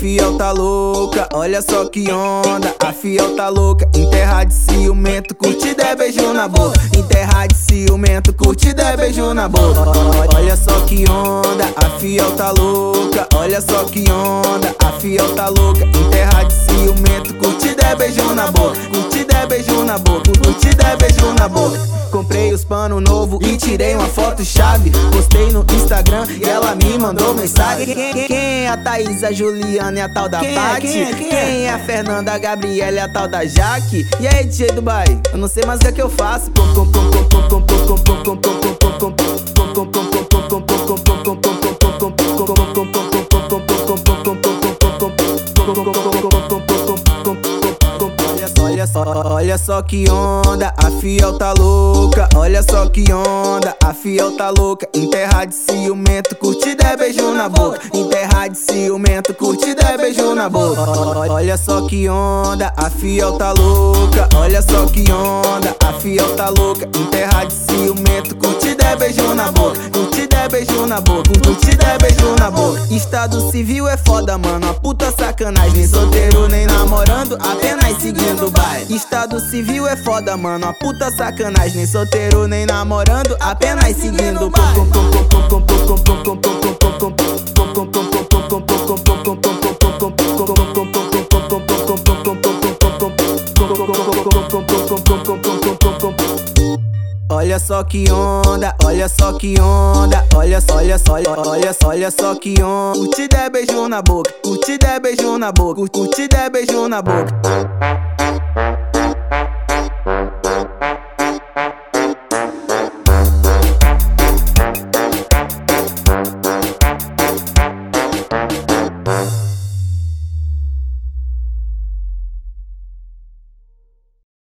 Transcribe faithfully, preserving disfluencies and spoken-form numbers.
fiel tá louca, olha só que onda. A fiel tá louca, em terra de ciumento, curtida é beijo na boca. Em terra de ciumento, curtida é beijo na boca. Olha só que onda, a fiel tá louca, olha só que onda. A fiel tá louca, em terra de ciumento, curtida é beijo na boca. Curtida é beijo na boca, curtida é beijo na boca. Comprei os pano novo e tirei uma foto chave. Postei no Instagram e ela me mandou mensagem. Quem, quem é a Thaís, a Juliana e a tal da Paty? Quem, é, quem, quem é a Fernanda, a Gabriela e a tal da Jaque? E aí, D J Dubai, eu não sei mais o que é que eu faço. Olha só que onda, a fiel tá louca. Olha só que onda, a fiel tá louca. Em terra de ciumento, curtida é beijo na boca. Em terra de ciumento, curtida é beijo na boca. Olha só que onda, a fiel tá louca. Olha só que onda, a fiel tá louca. Em terra de ciumento, curtida é beijo na boca. Curtida é beijo na boca, curtida é beijo na boca. Estado civil é foda, mano, a puta sacanagem. Nem solteiro, nem namorando, apenas seguindo o baile. Estado civil é foda, mano, a puta sacanagem. Nem solteiro, nem namorando, apenas seguindo o baile. Olha só que onda, olha só que onda. Olha só, olha só, olha só, olha só que onda. Curtida é beijo na boca, curtida é beijo na boca, curtida é beijo na boca.